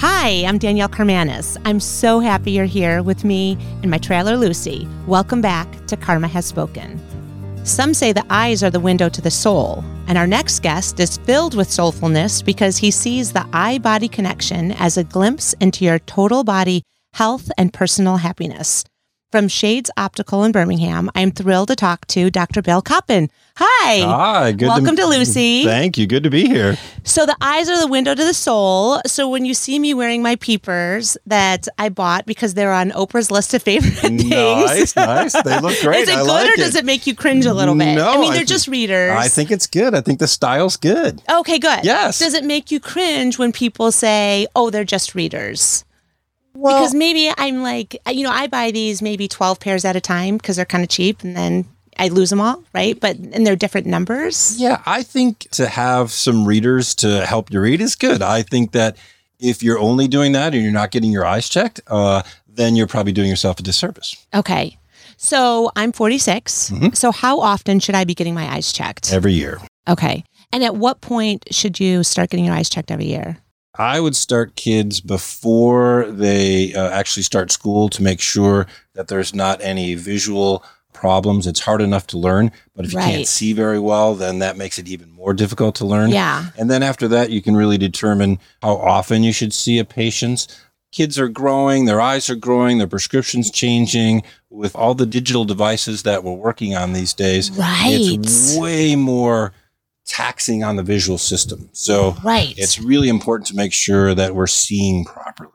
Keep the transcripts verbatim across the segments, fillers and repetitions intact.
Hi, I'm Danielle Karmanos. I'm so happy you're here with me and my trailer, Lucy. Welcome back to Karma Has Spoken. Some say the eyes are the window to the soul, and our next guest is filled with soulfulness because he sees the eye-body connection as a glimpse into your total body health and personal happiness. From Shades Optical in Birmingham, I'm thrilled to talk to Doctor Bill Coppin. Hi. Hi. Good Welcome to, to Lucy. Thank you. Good to be here. So the eyes are the window to the soul. So when you see me wearing my peepers that I bought because they're on Oprah's list of favorite things. Nice, nice. They look great. Is it I good like or does it. it make you cringe a little bit? No, I mean, I they're th- just readers. I think it's good. I think the style's good. Okay, good. Yes. Does it make you cringe when people say, oh, they're just readers? Well, Because maybe I'm like, you know, I buy these maybe twelve pairs at a time because they're kind of cheap and then I lose them all, right? But, and they're different numbers. yeah, I think to have some readers to help you read is good. I think that if you're only doing that and you're not getting your eyes checked, uh, then you're probably doing yourself a disservice. Okay. So I'm forty-six. Mm-hmm. So how often should I be getting my eyes checked? Every year. Okay. And at what point should you start getting your eyes checked every year? I would start kids before they uh, actually start school to make sure that there's not any visual problems. It's hard enough to learn, but if you Right. can't see very well, then that makes it even more difficult to learn. Yeah. And then after that, you can really determine how often you should see a patient. Kids are growing, their eyes are growing, their prescription's changing. With all the digital devices that we're working on these days, Right. it's way more taxing on the visual system. So Right. it's really important to make sure that we're seeing properly.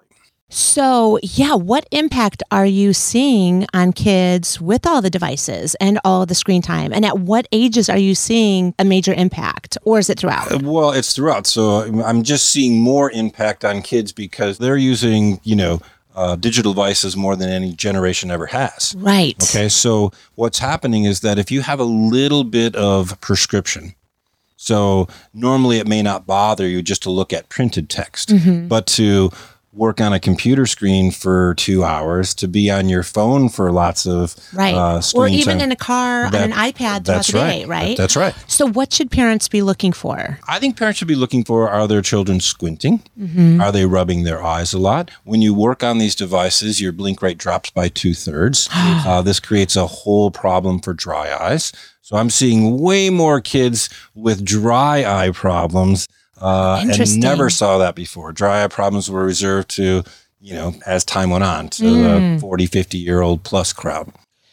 So, yeah, what impact are you seeing on kids with all the devices and all the screen time? And at what ages are you seeing a major impact? Or is it throughout? Uh, Well, it's throughout. So I'm just seeing more impact on kids because they're using, you know, uh, digital devices more than any generation ever has. Right. Okay. So what's happening is that if you have a little bit of prescription, so normally it may not bother you just to look at printed text, Mm-hmm. but to work on a computer screen for two hours, to be on your phone for lots of Right. uh, screen Or even time. in a car That- on an iPad throughout That's the day, right. right? That's right. So what should parents be looking for? I think parents should be looking for, are their children squinting? Mm-hmm. Are they rubbing their eyes a lot? When you work on these devices, your blink rate drops by two thirds. uh, this creates a whole problem for dry eyes. So I'm seeing way more kids with dry eye problems uh, and Interesting. never saw that before. Dry eye problems were reserved to, you know, as time went on, to Mm. the forty, fifty year old plus crowd.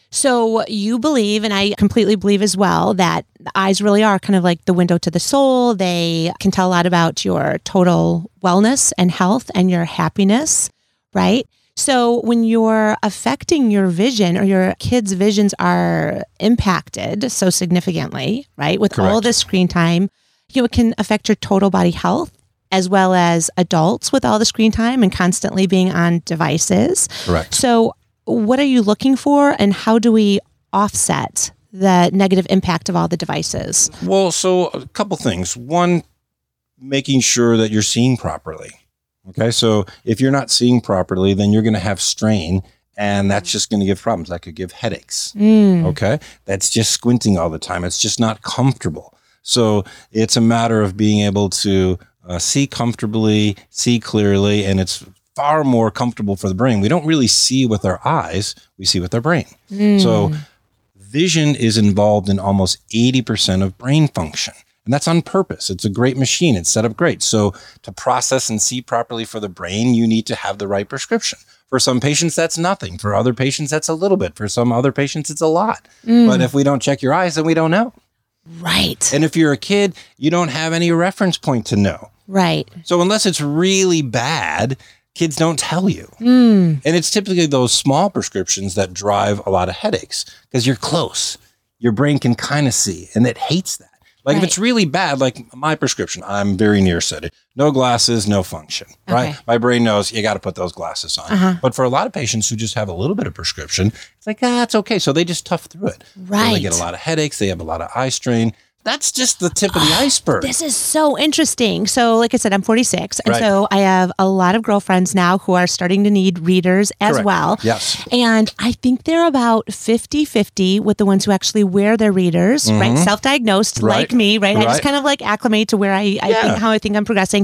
So you believe, and I completely believe as well, that the eyes really are kind of like the window to the soul. They can tell a lot about your total wellness and health and your happiness, right? So when you're affecting your vision or your kids' visions are impacted so significantly, right, with all Correct. the screen time, you know, it can affect your total body health as well as adults with all the screen time and constantly being on devices. Correct. So what are you looking for and how do we offset the negative impact of all the devices? Well, so a couple things. One, making sure that you're seeing properly. Okay, so if you're not seeing properly, then you're going to have strain, and that's just going to give problems. That could give headaches. Mm. Okay, that's just squinting all the time. It's just not comfortable. So it's a matter of being able to uh, see comfortably, see clearly, and it's far more comfortable for the brain. We don't really see with our eyes, we see with our brain. Mm. So vision is involved in almost eighty percent of brain function. And that's on purpose. It's a great machine. It's set up great. So to process and see properly for the brain, you need to have the right prescription. For some patients, that's nothing. For other patients, that's a little bit. For some other patients, it's a lot. Mm. But if we don't check your eyes, then we don't know. Right. And if you're a kid, you don't have any reference point to know. Right. So unless it's really bad, kids don't tell you. Mm. And it's typically those small prescriptions that drive a lot of headaches because you're close. Your brain can kind of see, and it hates that. Like Right. if it's really bad, like my prescription, I'm very nearsighted. No glasses, no function, right? Okay. My brain knows you got to put those glasses on. Uh-huh. But for a lot of patients who just have a little bit of prescription, it's like, ah, it's okay. So they just tough through it. So Right. they get a lot of headaches. They have a lot of eye strain. That's just the tip of the iceberg. This is so interesting. So, like I said, I'm forty-six. And Right. so I have a lot of girlfriends now who are starting to need readers as Correct. well. Yes. And I think they're about fifty-fifty with the ones who actually wear their readers, Mhm. right? Self-diagnosed Right. like me, right? I just Right. kind of like acclimate to where I, I Yeah. think, how I think I'm progressing.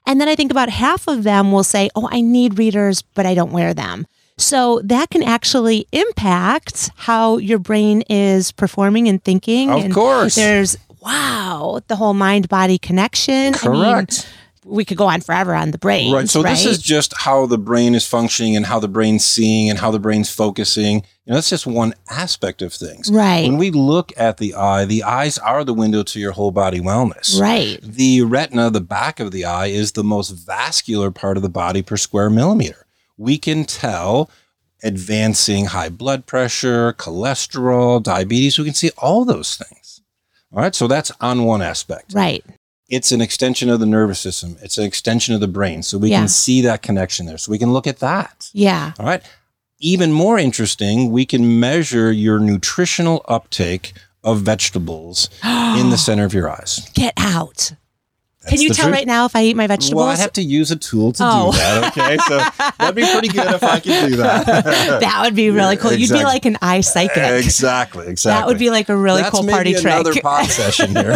And then I think about half of them will say, oh, I need readers, but I don't wear them. So that can actually impact how your brain is performing and thinking. Of and course. There's, wow, the whole mind-body connection. Correct. I mean, we could go on forever on the brain. Right. So right? this is just how the brain is functioning and how the brain's seeing and how the brain's focusing. You know, that's just one aspect of things. Right. When we look at the eye, the eyes are the window to your whole body wellness. Right. The retina, the back of the eye, is the most vascular part of the body per square millimeter. We can tell advancing high blood pressure, cholesterol, diabetes. We can see all those things. All right. So that's on one aspect. Right. It's an extension of the nervous system. It's an extension of the brain. So we Yeah. can see that connection there. So we can look at that. Yeah. All right. Even more interesting, we can measure your nutritional uptake of vegetables in the center of your eyes. Get out. That's Can you the tell truth. right now if I eat my vegetables? Well, I'd have to use a tool to Oh. do that. Okay. So that'd be pretty good if I could do that. That would be really cool. You'd Exactly. be like an eye psychic. Exactly. Exactly. That would be like a really That's cool maybe party trick. another pod session here.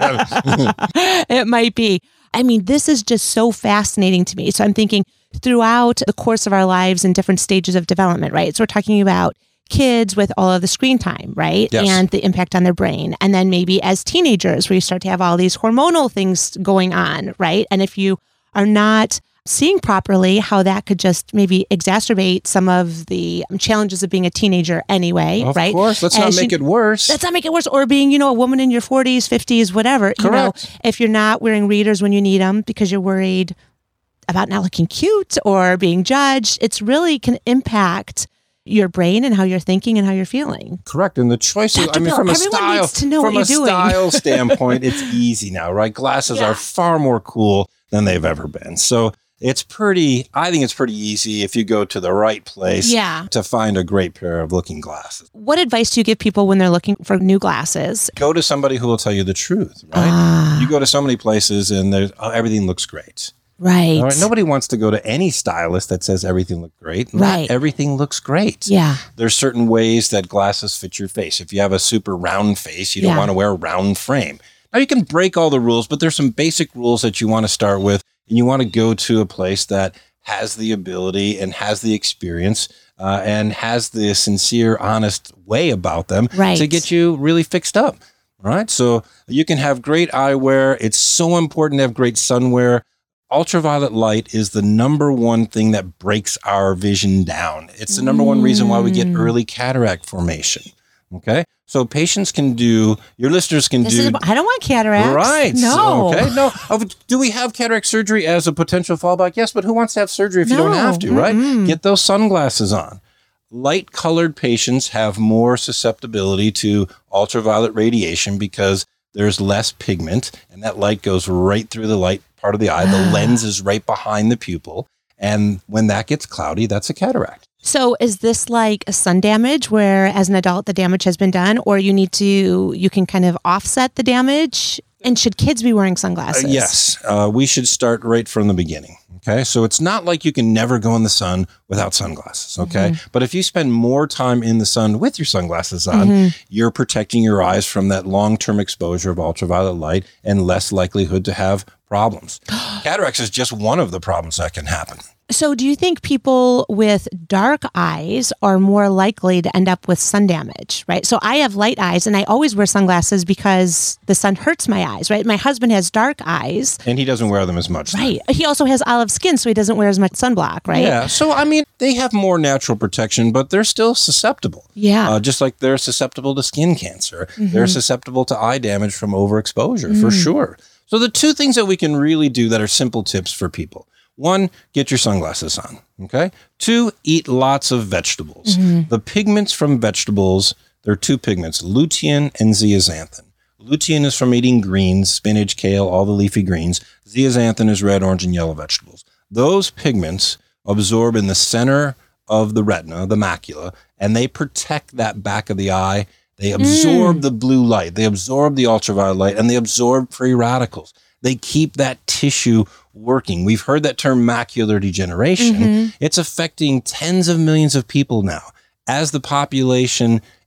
It might be. I mean, this is just so fascinating to me. So I'm thinking throughout the course of our lives in different stages of development, right? So we're talking about kids with all of the screen time, right? Yes. And the impact on their brain. And then maybe as teenagers, where you start to have all these hormonal things going on, right? And if you are not seeing properly how that could just maybe exacerbate some of the challenges of being a teenager anyway, Of right? course. Let's As not make you- it worse. Let's not make it worse. Or being, you know, a woman in your forties, fifties, whatever. You know, Correct. if you're not wearing readers when you need them because you're worried about not looking cute or being judged, it's really can impact your brain and how you're thinking and how you're feeling. Correct. And the choices, Doctor I mean, Bill, from a everyone style, needs to know from what a you're doing. style standpoint, it's easy now, right? Glasses Yeah. are far more cool than they've ever been. So it's pretty, I think it's pretty easy if you go to the right place Yeah. to find a great pair of looking glasses. What advice do you give people when they're looking for new glasses? Go to somebody who will tell you the truth, right? Ah, You go to so many places and there's, oh, everything looks great. right. All right. Nobody wants to go to any stylist that says everything looks great. Not Right. everything looks great. Yeah. There's certain ways that glasses fit your face. If you have a super round face, you don't Yeah. want to wear a round frame. Now you can break all the rules, but there's some basic rules that you want to start with, and you want to go to a place that has the ability and has the experience uh, and has the sincere, honest way about them Right. to get you really fixed up. All right. So you can have great eyewear. It's so important to have great sunwear. Ultraviolet light is the number one thing that breaks our vision down. It's the number one reason why we get Mm. early cataract formation. Okay. So patients can do, your listeners can This do. is, I don't want cataracts. Right. No. Okay. No. Oh, do we have cataract surgery as a potential fallback? Yes, but who wants to have surgery if you don't No. have to, right? Mm-mm. Get those sunglasses on. Light colored patients have more susceptibility to ultraviolet radiation because there's less pigment and that light goes right through the light part of the eye. The lens is right behind the pupil. And when that gets cloudy, that's a cataract. So is this like a sun damage where as an adult the damage has been done, or you need to, you can kind of offset the damage? And should kids be wearing Uh, sunglasses? yes, uh, we should start right from the beginning. Okay, so it's not like you can never go in the sun without sunglasses. Okay, Mm-hmm. but if you spend more time in the sun with your sunglasses on, Mm-hmm. you're protecting your eyes from that long-term exposure of ultraviolet light and less likelihood to have problems. Cataracts is just one of the problems that can happen. So do you think people with dark eyes are more likely to end up with sun damage, right? So I have light eyes and I always wear sunglasses because the sun hurts my eyes, right? My husband has dark eyes. And he doesn't wear them as much. Right. He also has olive skin, so he doesn't wear as much sunblock, right? Yeah. So, I mean, they have more natural protection, but they're still susceptible. Yeah. Uh, just like they're susceptible to skin cancer. Mm-hmm. They're susceptible to eye damage from overexposure, Mm. for sure. So the two things that we can really do that are simple tips for people. One, get your sunglasses on. Okay. Two, eat lots of vegetables. Mm-hmm. The pigments from vegetables, there are two pigments, lutein and zeaxanthin. Lutein is from eating greens, spinach, kale, all the leafy greens. Zeaxanthin is red, orange, and yellow vegetables. Those pigments absorb in the center of the retina, the macula, and they protect that back of the eye. They absorb the blue light, they absorb the ultraviolet light, and they absorb free radicals. They keep that tissue working. We've heard that term macular degeneration. It's affecting tens of millions of people now. As the population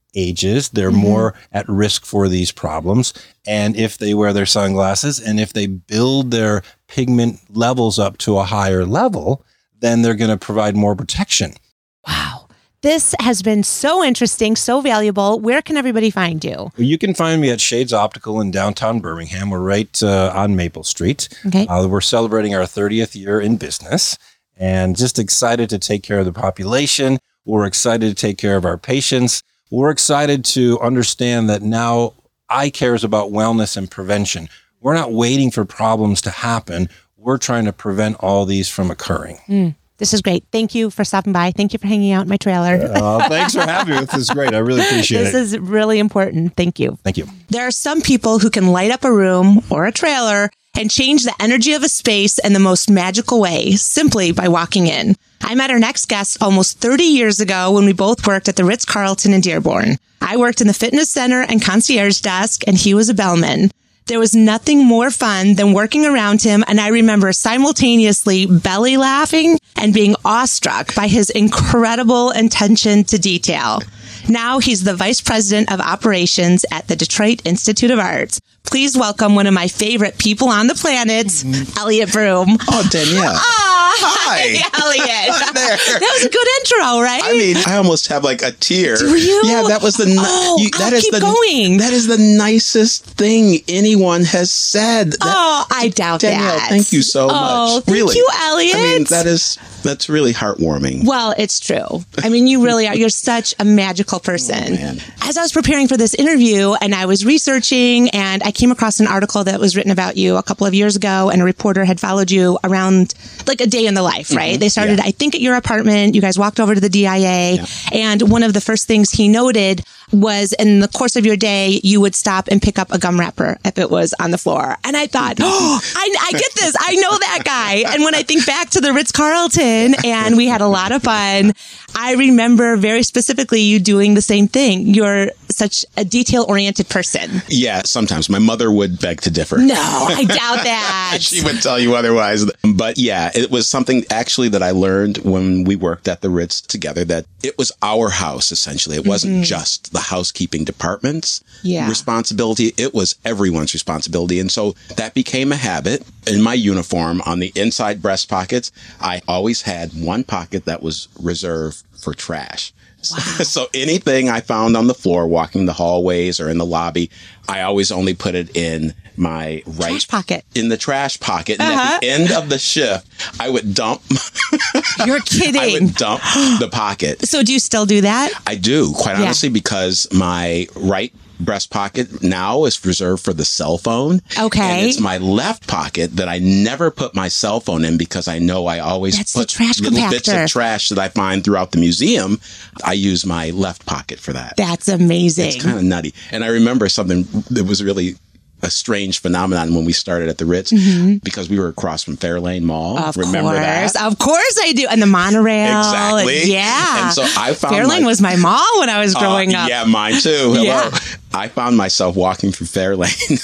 ages, they're Mm-hmm. more at risk for these problems. And if they wear their sunglasses and if they build their pigment levels up to a higher level, then they're going to provide more protection. Wow. This has been so interesting, so valuable. Where can everybody find you? You can find me at Shades Optical in downtown Birmingham. We're right uh, on Maple Street. Okay. Uh, we're celebrating our thirtieth year in business and just excited to take care of the population. We're excited to take care of our patients. We're excited to understand that now eye care is about wellness and prevention. We're not waiting for problems to happen. We're trying to prevent all these from occurring. Mm. This is great. Thank you for stopping by. Thank you for hanging out in my trailer. Uh, thanks for having me. This is great. I really appreciate this it. This is really important. Thank you. Thank you. There are some people who can light up a room or a trailer and change the energy of a space in the most magical way, simply by walking in. I met our next guest almost thirty years ago when we both worked at the Ritz-Carlton in Dearborn. I worked in the fitness center and concierge desk, and he was a bellman. There was nothing more fun than working around him, and I remember simultaneously belly laughing and being awestruck by his incredible attention to detail. Now he's the vice president of operations at the Detroit Institute of Arts. Please welcome one of my favorite people on the planet, mm-hmm. Elliot Broom. Oh, Danielle. Oh, hi, Elliot. there. That was a good intro, right? I mean, I almost have like a tear. Do you? Yeah, that was the. Ni- oh, you, that I'll is keep the, going. That is the nicest thing anyone has said. That, oh, I doubt Danielle, that. thank you so oh, much. Thank really. you, Elliot. I mean, that is that's really heartwarming. Well, it's true. I mean, you really are. You're such a magical person. Oh, man. As I was preparing for this interview and I was researching, and I came across an article that was written about you a couple of years ago, and a reporter had followed you around like a day in the life, right? Mm-hmm. They started, yeah. I think, at your apartment. You guys walked over to the D I A, yeah. and one of the first things he noted was in the course of your day, you would stop and pick up a gum wrapper if it was on the floor. And I thought, oh, I, I get this. I know that guy. And when I think back to the Ritz-Carlton and we had a lot of fun, I remember very specifically you doing the same thing. You're such a detail-oriented person. Yeah, sometimes. My mother would beg to differ. No, I doubt that. She would tell you otherwise. But yeah, it was something actually that I learned when we worked at the Ritz together, that it was our house, essentially. It wasn't mm-hmm. just the housekeeping department's yeah. responsibility. It was everyone's responsibility. And so that became a habit. In my uniform, on the inside breast pockets, I always had one pocket that was reserved for trash. Wow. So anything I found on the floor, walking the hallways or in the lobby, I always only put it in my right trash pocket. In the trash pocket. And uh-huh. at the end of the shift, I would dump. You're kidding. I would dump the pocket. So do you still do that? I do, quite honestly, yeah. because my right breast pocket now is reserved for the cell phone. Okay. And it's my left pocket that I never put my cell phone in because I know I always That's put the trash little compactor. bits of trash that I find throughout the museum. I use my left pocket for that. That's amazing. It's kind of nutty. And I remember something that was really a strange phenomenon when we started at the Ritz mm-hmm. because we were across from Fairlane Mall. Of Remember course. that? Of course I do. And the monorail. Exactly. Yeah. And so I found Fairlane my, was my mall when I was growing uh, up. Yeah, mine too. Hello. Yeah. I found myself walking through Fairlane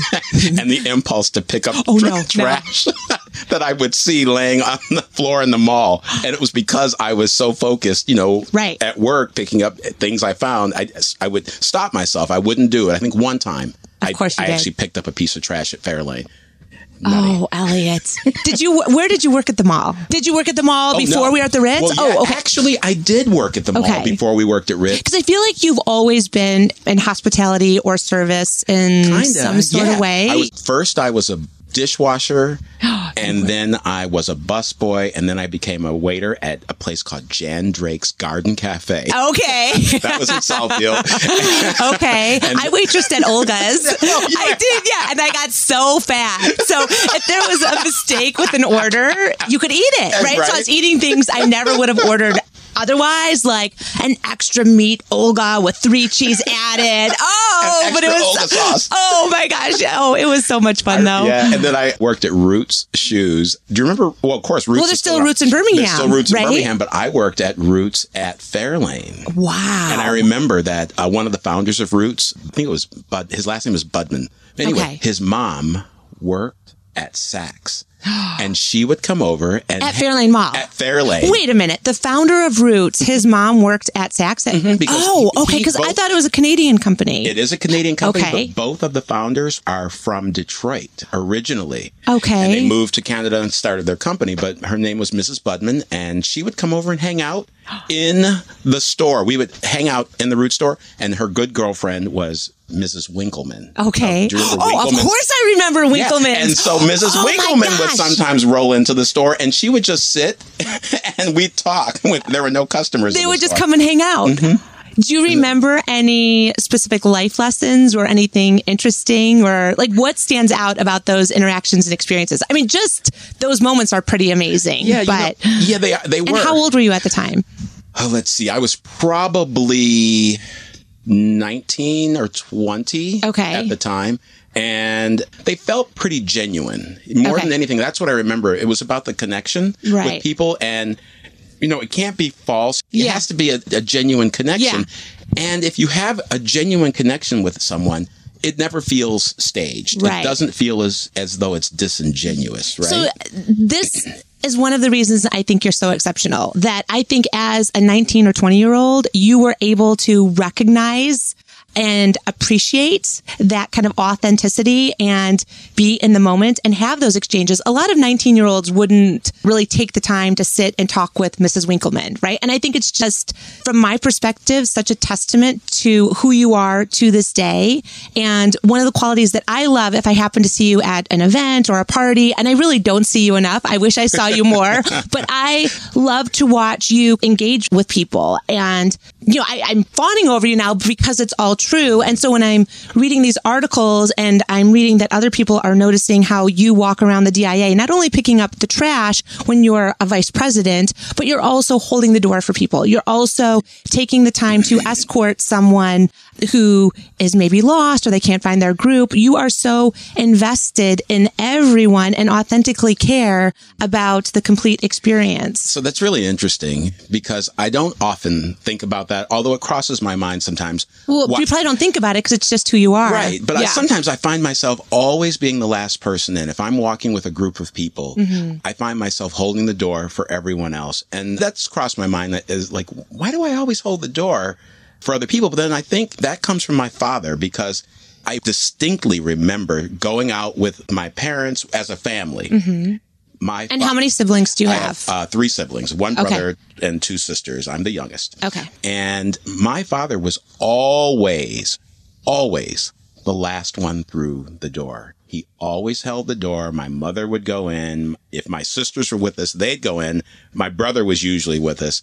and the impulse to pick up oh, tra- no, trash no. that I would see laying on the floor in the mall. And it was because I was so focused, you know, right. at work, picking up things I found. I, I would stop myself. I wouldn't do it. I think one time of course I, you I did. actually picked up a piece of trash at Fairlane. Nutty. Oh, Elliot. Did you, where did you work at the mall? Did you work at the mall oh, before no. we were at the Ritz? Well, yeah, oh, okay. Actually, I did work at the mall okay. before we worked at Ritz. Because I feel like you've always been in hospitality or service in Kinda, some sort yeah. of way. I was, first, I was a dishwasher, and then I was a busboy, and then I became a waiter at a place called Jan Drake's Garden Cafe. Okay. That was in Southfield. Okay. And I waitressed at Olga's. Oh, yeah. I did, yeah. And I got so fat. So if there was a mistake with an order, you could eat it, right? right? So I was eating things I never would have ordered otherwise, like an extra meat Olga with three cheese added. Oh, but it was Olga sauce. Oh my gosh. Oh, it was so much fun though. I, yeah. And then I worked at Roots Shoes. Do you remember? Well, of course, Roots. Well, there's still, still Roots in Birmingham. There's still Roots right? in Birmingham, but I worked at Roots at Fairlane. Wow. And I remember that uh, one of the founders of Roots, I think it was Bud, his last name was Budman. Anyway, okay. his mom worked at Saks. And she would come over and at Fairlane Mall. At Fairlane. Wait a minute. The founder of Roots, his mom worked at Saks. Mm-hmm, oh, okay. Because I thought it was a Canadian company. It is a Canadian company, okay. But both of the founders are from Detroit originally. Okay. And they moved to Canada and started their company. But her name was Missus Budman, and she would come over and hang out in the store. We would hang out in the Roots store, and her good girlfriend was Missus Winkleman. Okay. Of oh, of course I remember Winkleman. Yeah. And so Missus Oh Winkleman would sometimes roll into the store, and she would just sit and we'd talk. There were no customers. They in the would store. just come and hang out. Mm-hmm. Do you remember any specific life lessons or anything interesting, or like what stands out about those interactions and experiences? I mean, just those moments are pretty amazing. Yeah, but you know, yeah, they they were. And how old were you at the time? Oh, let's see. I was probably nineteen or twenty okay. at the time. And they felt pretty genuine. More okay. than anything, that's what I remember. It was about the connection right. with people. And, you know, it can't be false. It yeah. has to be a, a genuine connection. Yeah. And if you have a genuine connection with someone, it never feels staged. Right. It doesn't feel as, as though it's disingenuous, right? So this is one of the reasons I think you're so exceptional, that I think as a nineteen or twenty year old, you were able to recognize and appreciate that kind of authenticity and be in the moment and have those exchanges. A lot of nineteen year olds wouldn't really take the time to sit and talk with Missus Winkleman, right? And I think it's just, from my perspective, such a testament to who you are to this day. And one of the qualities that I love, if I happen to see you at an event or a party, and I really don't see you enough, I wish I saw you more, but I love to watch you engage with people. And, you know, I, I'm fawning over you now because it's all true. And so when I'm reading these articles and I'm reading that other people are noticing how you walk around the D I A, not only picking up the trash when you're a vice president, but you're also holding the door for people. You're also taking the time to escort someone who is maybe lost or they can't find their group. You are so invested in everyone and authentically care about the complete experience. So that's really interesting because I don't often think about that, although it crosses my mind sometimes. Well, Why- you probably don't think about it because it's just who you are. Right. But yeah. I, sometimes I find myself always being the last person in. If I'm walking with a group of people, mm-hmm. I find myself holding the door for everyone else. And that's crossed my mind, that is like, why do I always hold the door for other people? But then I think that comes from my father, because I distinctly remember going out with my parents as a family. Mm-hmm. My and fa- how many siblings do you I have? have uh, three siblings, one brother okay. and two sisters. I'm the youngest. Okay. And my father was always, always the last one through the door. He always held the door. My mother would go in. If my sisters were with us, they'd go in. My brother was usually with us.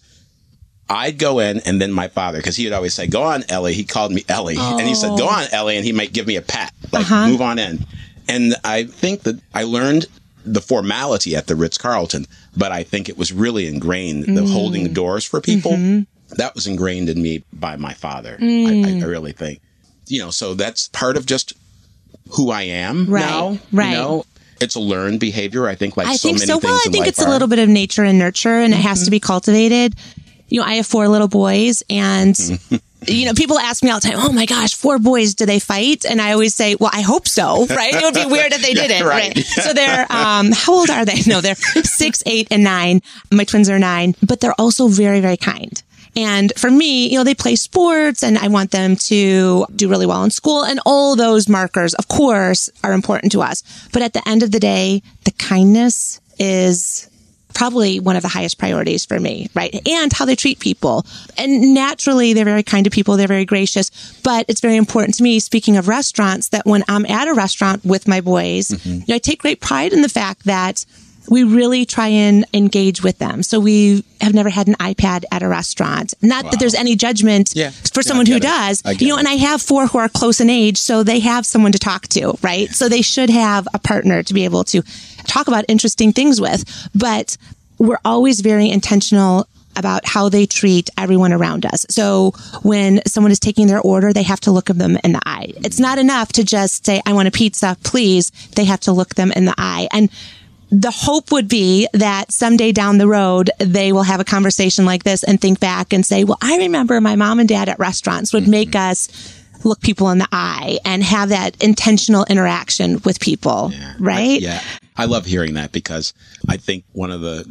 I'd go in, and then my father, because he would always say, "Go on, Ellie." He called me Ellie. Oh. And he said, "Go on, Ellie." And he might give me a pat, like, uh-huh. move on in. And I think that I learned the formality at the Ritz-Carlton, but I think it was really ingrained, mm. the holding the doors for people. Mm-hmm. That was ingrained in me by my father. Mm. I, I really think, you know, so that's part of just who I am right. now. Right. You know? It's a learned behavior, I think, like I so think many so. things Well, I in think life it's are. a little bit of nature and nurture, and mm-hmm. it has to be cultivated. You know, I have four little boys, and, you know, people ask me all the time, "Oh my gosh, four boys, do they fight?" And I always say, well, I hope so, right? It would be weird if they didn't, right? right? So they're, um, how old are they? No, they're six, eight, and nine. My twins are nine, but they're also very, very kind. And for me, you know, they play sports and I want them to do really well in school. And all those markers, of course, are important to us. But at the end of the day, the kindness is probably one of the highest priorities for me, right? And how they treat people. And naturally, they're very kind to people. They're very gracious. But it's very important to me, speaking of restaurants, that when I'm at a restaurant with my boys, mm-hmm. you know, I take great pride in the fact that we really try and engage with them. So we have never had an iPad at a restaurant. Not wow. that there's any judgment yeah. for yeah, someone who it. does. You know, it. And I have four who are close in age, so they have someone to talk to, right? So they should have a partner to be able to talk about interesting things with. But we're always very intentional about how they treat everyone around us. So when someone is taking their order, they have to look them in the eye. It's not enough to just say, "I want a pizza, please." They have to look them in the eye. And the hope would be that someday down the road, they will have a conversation like this and think back and say, "Well, I remember my mom and dad at restaurants would make us look people in the eye and have that intentional interaction with people, yeah. right? I, yeah. I love hearing that because I think one of the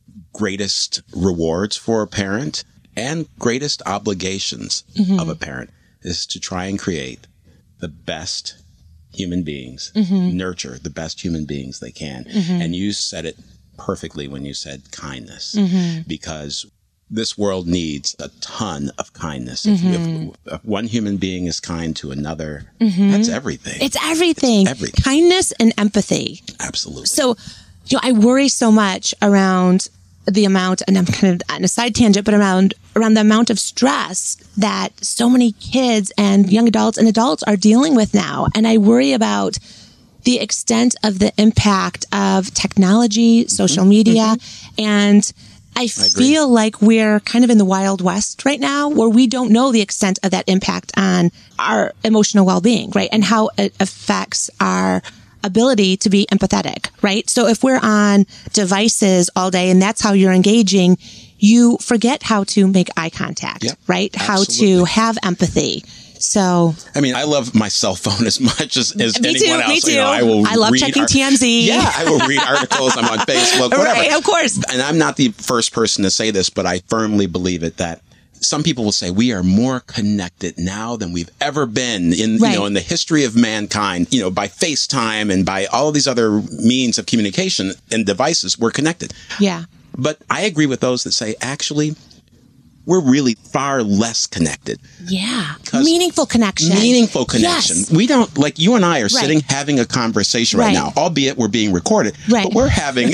greatest rewards for a parent and greatest obligations mm-hmm. of a parent is to try and create the best human beings, mm-hmm. nurture the best human beings they can. Mm-hmm. And you said it perfectly when you said kindness, mm-hmm. because this world needs a ton of kindness. Mm-hmm. If, if one human being is kind to another, mm-hmm. that's everything. It's everything. It's everything. Kindness and empathy. Absolutely. So, you know, I worry so much around the amount, and I'm kind of on a side tangent, but around around the amount of stress that so many kids and young adults and adults are dealing with now. And I worry about the extent of the impact of technology, mm-hmm. social media, mm-hmm. and I, I feel like we're kind of in the Wild West right now where we don't know the extent of that impact on our emotional well-being, right? And how it affects our ability to be empathetic, right? So if we're on devices all day and that's how you're engaging, you forget how to make eye contact, yep, right? Absolutely. How to have empathy. So, I mean, I love my cell phone as much as, as me anyone too, else. Me too. You know, I will I love read checking art- T M Z. Yeah, I will read articles. I'm on Facebook, whatever. Right, of course. And I'm not the first person to say this, but I firmly believe it that some people will say we are more connected now than we've ever been in, right. you know, in the history of mankind, you know, by FaceTime and by all of these other means of communication and devices, we're connected. Yeah. But I agree with those that say, actually, we're really far less connected. Yeah. Meaningful connection. Meaningful connection. Yes. We don't, like you and I are right. sitting having a conversation right, right now, albeit we're being recorded, right. but we're having,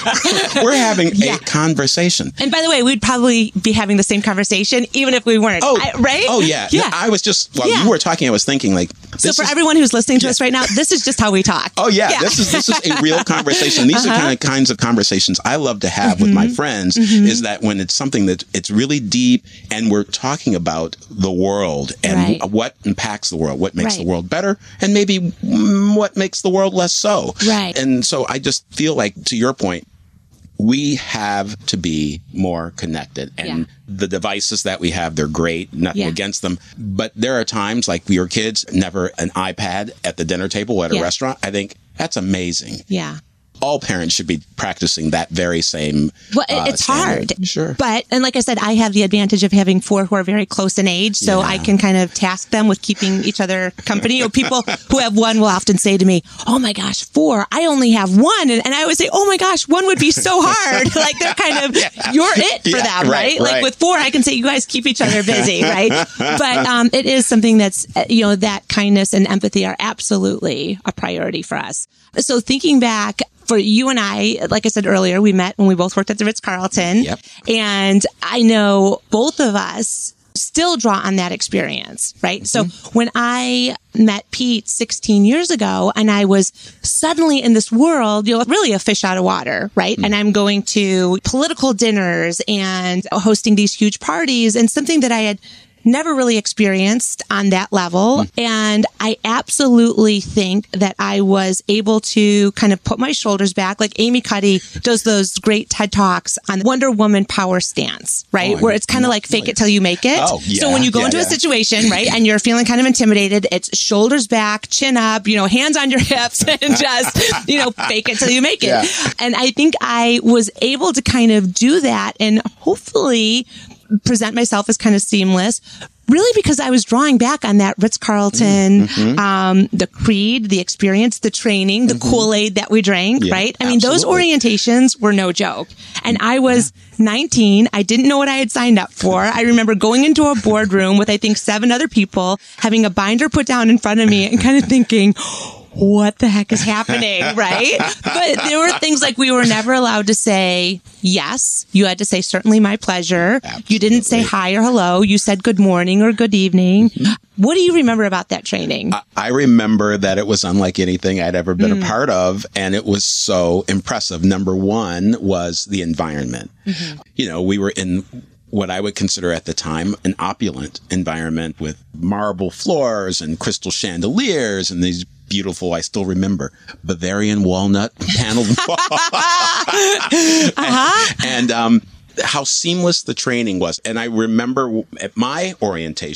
we're having yeah. a conversation. And by the way, we'd probably be having the same conversation even if we weren't. Oh, I, right? Oh, yeah. yeah. I was just, while yeah. you were talking, I was thinking like, so for is, everyone who's listening to yeah. us right now, this is just how we talk. Oh, yeah. yeah. This is, this is a real conversation. These uh-huh. are kind of kinds of conversations I love to have mm-hmm. with my friends mm-hmm. is that when it's something that it's really deep and we're talking about the world and right. w- what impacts the world, what makes right. the world better, and maybe mm, what makes the world less so. Right. And so I just feel like, to your point, we have to be more connected. And yeah. the devices that we have, they're great, nothing yeah. against them. But there are times, like we were kids, never an iPad at the dinner table at a yeah. restaurant. I think that's amazing. Yeah. All parents should be practicing that very same. Well, it's uh, hard. Sure. But, and like I said, I have the advantage of having four who are very close in age. So yeah. I can kind of task them with keeping each other company. Or people who have one will often say to me, oh my gosh, four, I only have one. And, and I always say, oh my gosh, one would be so hard. Like they're kind of, yeah. you're it for yeah, them, right, right? Like with four, I can say you guys keep each other busy, right? But um, it is something that's, you know, that kindness and empathy are absolutely a priority for us. So thinking back, for you and I, like I said earlier, we met when we both worked at the Ritz-Carlton. Yep. And I know both of us still draw on that experience, right? Mm-hmm. So when I met Pete sixteen years ago and I was suddenly in this world, you know, really a fish out of water, right? Mm-hmm. And I'm going to political dinners and hosting these huge parties and something that I had never really experienced on that level. Mm. And I absolutely think that I was able to kind of put my shoulders back. Like Amy Cuddy does those great TED Talks on Wonder Woman power stance, right? Oh, Where it's kind of like fake like, it till you make it. Oh, yeah, so when you go yeah, into yeah. a situation, right, and you're feeling kind of intimidated, it's shoulders back, chin up, you know, hands on your hips and just, you know, fake it till you make it. Yeah. And I think I was able to kind of do that and hopefully present myself as kind of seamless, really because I was drawing back on that Ritz-Carlton, mm-hmm. um, the creed, the experience, the training, the mm-hmm. Kool-Aid that we drank, yeah, right? I absolutely. mean, those orientations were no joke. And I was yeah. nineteen. I didn't know what I had signed up for. I remember going into a boardroom with, I think, seven other people, having a binder put down in front of me and kind of thinking, what the heck is happening, right? But there were things like we were never allowed to say yes. You had to say, certainly my pleasure. Absolutely. You didn't say hi or hello. You said good morning or good evening. Mm-hmm. What do you remember about that training? I remember that it was unlike anything I'd ever been mm. a part of, and it was so impressive. Number one was the environment. Mm-hmm. You know, we were in what I would consider at the time an opulent environment with marble floors and crystal chandeliers and these beautiful, I still remember, Bavarian walnut paneled walls. uh-huh. And, and um, how seamless the training was. And I remember at my orientation,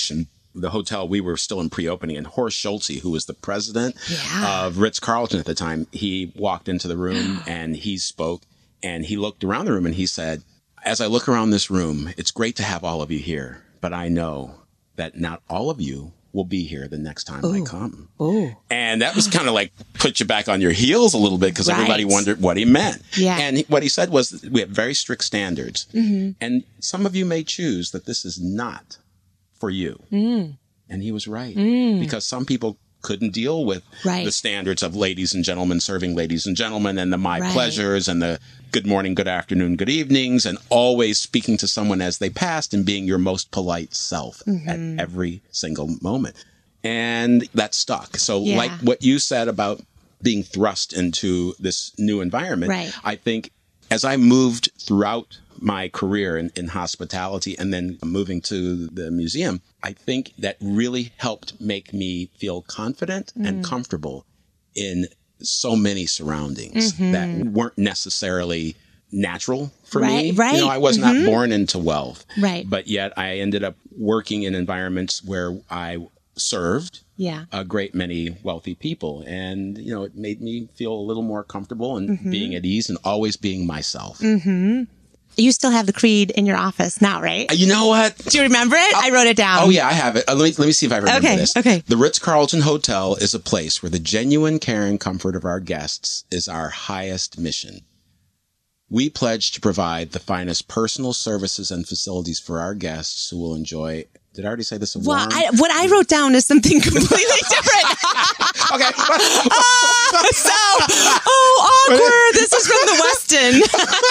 the hotel, we were still in pre-opening, and Horst Schulze, who was the president yeah. of Ritz-Carlton at the time, he walked into the room and he spoke, and he looked around the room and he said, as I look around this room, it's great to have all of you here, but I know that not all of you will be here the next time Ooh. I come. Ooh. And that was kind of like put you back on your heels a little bit, because right. everybody wondered what he meant. Yeah. And he, what he said was, we have very strict standards. Mm-hmm. And some of you may choose that this is not for you. Mm. And he was right. Mm. Because some people couldn't deal with right. the standards of ladies and gentlemen serving ladies and gentlemen, and the my right. pleasures, and the good morning, good afternoon, good evenings, and always speaking to someone as they passed and being your most polite self mm-hmm. at every single moment. And that stuck. So yeah. like what you said about being thrust into this new environment, right. I think as I moved throughout my career in, in hospitality and then moving to the museum, I think that really helped make me feel confident mm. and comfortable in so many surroundings mm-hmm. that weren't necessarily natural for right, me. Right. You know, I was mm-hmm. not born into wealth, right. but yet I ended up working in environments where I served yeah. a great many wealthy people. And, you know, it made me feel a little more comfortable and mm-hmm. being at ease and always being myself. Mm-hmm. You still have the creed in your office now, right? You know what? Do you remember it? I'll, I wrote it down. Oh, yeah, I have it. Uh, let me let me see if I remember okay, this. Okay. The Ritz-Carlton Hotel is a place where the genuine care and comfort of our guests is our highest mission. We pledge to provide the finest personal services and facilities for our guests who will enjoy. Did I already say this? Well, I, what I wrote down is something completely different. Okay. oh, so, oh, awkward. This is from the Westin.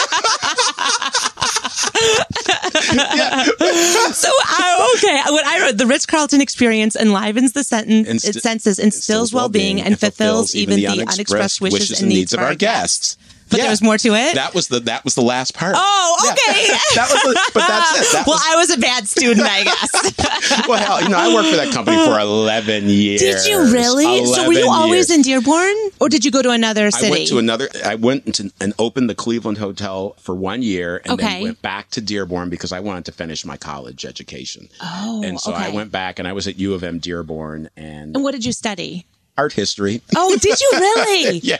so, uh, okay. What I wrote, the Ritz-Carlton experience enlivens the sentence, Inst- it senses, instills well-being, well and fulfills even the unexpressed wishes, wishes and needs of our guests. guests. But yeah. there was more to it? That was the that was the last part. Oh, okay. Yeah. that was the, but that's it. That well, was... I was a bad student, I guess. well, hell, you know, I worked for that company for eleven years. Did you really? So were you always years. in Dearborn? Or did you go to another city? I went to another, I went into, and opened the Cleveland Hotel for one year and okay. then went back to Dearborn because I wanted to finish my college education. Oh, And so okay. I went back and I was at U of M Dearborn. And, and what did you study? Art history. Oh, did you really? yeah.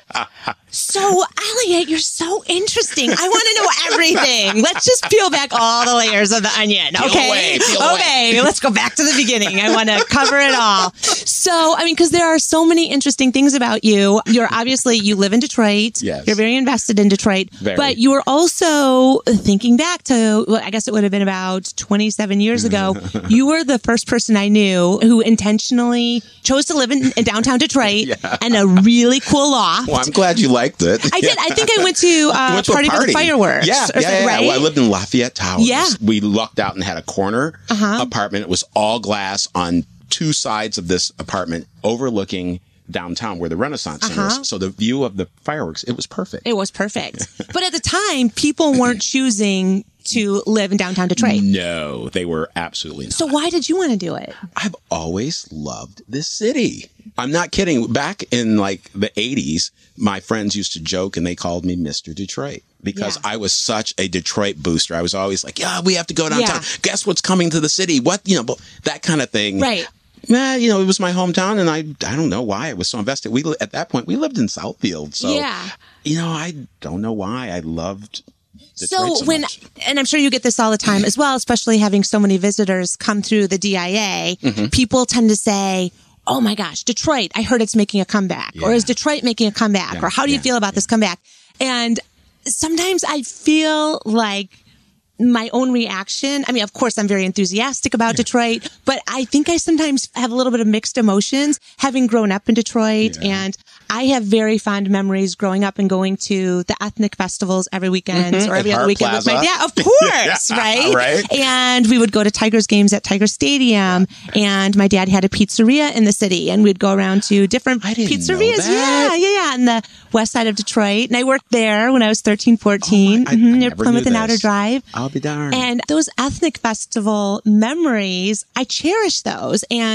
So, Elliot, you're so interesting. I want to know everything. Let's just peel back all the layers of the onion. Peel okay. Away, peel okay. away. Let's go back to the beginning. I want to cover it all. So, I mean, because there are so many interesting things about you. You're obviously, you live in Detroit. Yes. You're very invested in Detroit. Very. But you were also thinking back to, well, I guess it would have been about twenty-seven years ago. You were the first person I knew who intentionally chose to live in, in downtown Detroit yeah. and a really cool loft. Well, I'm glad you liked it. I did. I think I went to, uh, went to party a party with fireworks. Yeah, or yeah, yeah, right? Well, I lived in Lafayette Towers. Yeah. We lucked out and had a corner uh-huh. apartment. It was all glass on two sides of this apartment overlooking downtown where the Renaissance Center uh-huh. is. So the view of the fireworks, it was perfect. It was perfect. But at the time, people weren't choosing to live in downtown Detroit. No, they were absolutely not. So why did you want to do it? I've always loved this city. I'm not kidding. Back in like the eighties, my friends used to joke and they called me Mister Detroit because yeah. I was such a Detroit booster. I was always like, yeah, we have to go downtown. Yeah. Guess what's coming to the city? What, you know, that kind of thing. Right. Nah, you know, it was my hometown and I I don't know why I was so invested. We At that point, we lived in Southfield. So, yeah. you know, I don't know why I loved Detroit So, so when, much. and I'm sure you get this all the time as well, especially having so many visitors come through the D I A, mm-hmm. people tend to say, oh my gosh, Detroit, I heard it's making a comeback. Yeah. Or is Detroit making a comeback? Yeah. Or how do you yeah. feel about yeah. this comeback? And sometimes I feel like my own reaction, I mean, of course, I'm very enthusiastic about yeah. Detroit, but I think I sometimes have a little bit of mixed emotions having grown up in Detroit. Yeah. And I have very fond memories growing up and going to the ethnic festivals every weekend mm-hmm. or every At other Hart weekend Plaza. with my dad. Of course, yeah. right? right? And we would go to Tigers games at Tiger Stadium. And my dad had a pizzeria in the city. And we'd go around to different I didn't pizzerias. Know that. Yeah, yeah, yeah. On the west side of Detroit. And I worked there when I was thirteen, fourteen, oh my, I, mm-hmm, I near never Plymouth knew and this. Outer Drive. I'll be darned. And those ethnic festival memories, I cherish those. And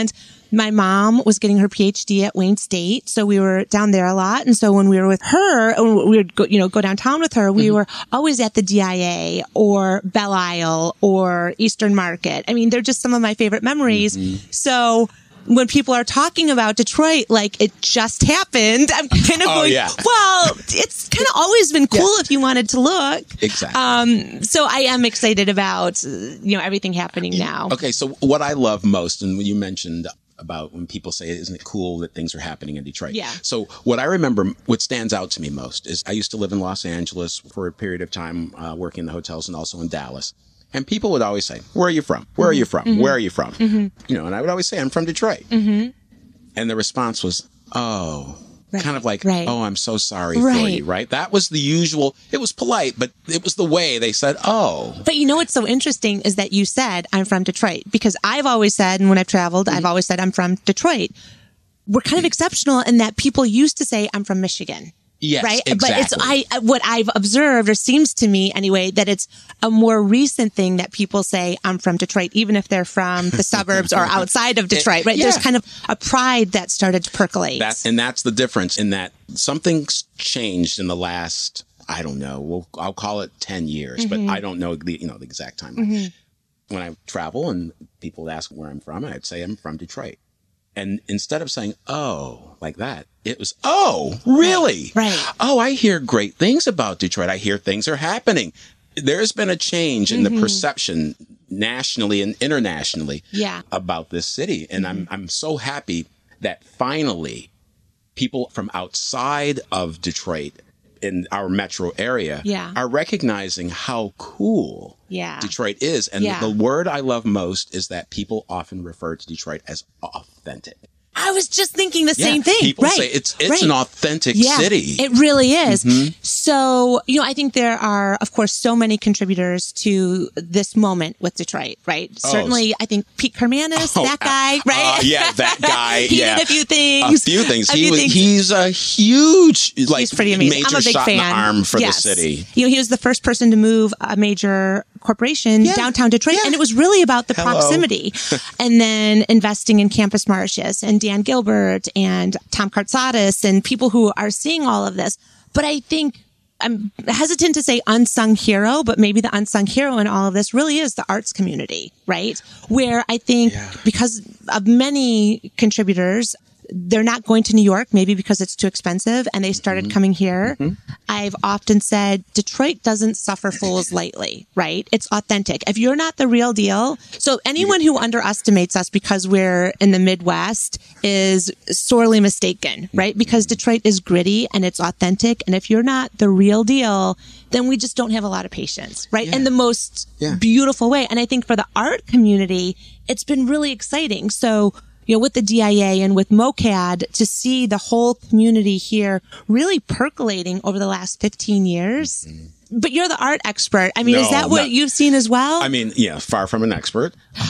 My mom was getting her P H D at Wayne State, so we were down there a lot. And so when we were with her, we would go, you know, go downtown with her. We mm-hmm. were always at the D I A or Belle Isle or Eastern Market. I mean, they're just some of my favorite memories. Mm-hmm. So when people are talking about Detroit, like it just happened, I'm kind of oh, going, yeah. well, it's kind of always been cool yeah. if you wanted to look. Exactly. Um, so I am excited about, you know, everything happening now. Okay. So what I love most, and when you mentioned about when people say, isn't it cool that things are happening in Detroit? Yeah. So what I remember, what stands out to me most is I used to live in Los Angeles for a period of time, uh, working in the hotels and also in Dallas. And people would always say, where are you from? Where are you from? Mm-hmm. Where are you from? Mm-hmm. You know, and I would always say, I'm from Detroit. Mm-hmm. And the response was, oh, right. kind of like, right. oh, I'm so sorry right. for you, right? That was the usual. It was polite, but it was the way they said, oh. But you know what's so interesting is that you said, I'm from Detroit. Because I've always said, and when I've traveled, mm-hmm. I've always said, I'm from Detroit. We're kind of exceptional in that people used to say, I'm from Michigan. Yes, right. Exactly. But it's I what I've observed, or seems to me anyway, that it's a more recent thing that people say, I'm from Detroit, even if they're from the suburbs or outside of Detroit, it, right? Yeah. There's kind of a pride that started to percolate. That, and that's the difference in that something's changed in the last, I don't know, we'll, I'll call it ten years, mm-hmm. but I don't know the, you know, the exact time. Mm-hmm. When I travel and people ask where I'm from, I'd say I'm from Detroit. And instead of saying, oh, like that, it was, oh, really? Right. right. Oh, I hear great things about Detroit. I hear things are happening. There's been a change in mm-hmm. the perception nationally and internationally yeah. about this city. And mm-hmm. I'm I'm so happy that finally people from outside of Detroit in our metro area yeah. are recognizing how cool yeah. Detroit is. And yeah. the word I love most is that people often refer to Detroit as authentic. I was just thinking the yeah, same thing. People right. say it's it's right. an authentic yeah, city. It really is. Mm-hmm. So, you know, I think there are, of course, so many contributors to this moment with Detroit, right? Oh. Certainly, I think Pete Kermanis, oh, that guy, right? Uh, yeah, that guy. he yeah. did a few things. A few things. A he few was, things. He's a huge, like, he's pretty amazing. major I'm a big shot fan. in the arm for yes. the city. You know, he was the first person to move a major corporation yeah. downtown Detroit. Yeah. And it was really about the Hello. proximity. And then investing in Campus Martius and Dan Gilbert and Tom Kartsatis and people who are seeing all of this. But I think I'm hesitant to say unsung hero, but maybe the unsung hero in all of this really is the arts community, right? Where I think yeah. because of many contributors, they're not going to New York, maybe because it's too expensive, and they started mm-hmm. coming here. Mm-hmm. I've often said Detroit doesn't suffer fools lightly, right? It's authentic. If you're not the real deal, so anyone who underestimates us because we're in the Midwest is sorely mistaken, right? Because Detroit is gritty and it's authentic. And if you're not the real deal, then we just don't have a lot of patience, right? Yeah. In the most yeah. beautiful way. And I think for the art community, it's been really exciting. So, you know, with the D I A and with MoCAD, to see the whole community here really percolating over the last fifteen years. Mm-hmm. But you're the art expert. I mean, no, is that what not, you've seen as well? I mean, yeah, far from an expert. Uh,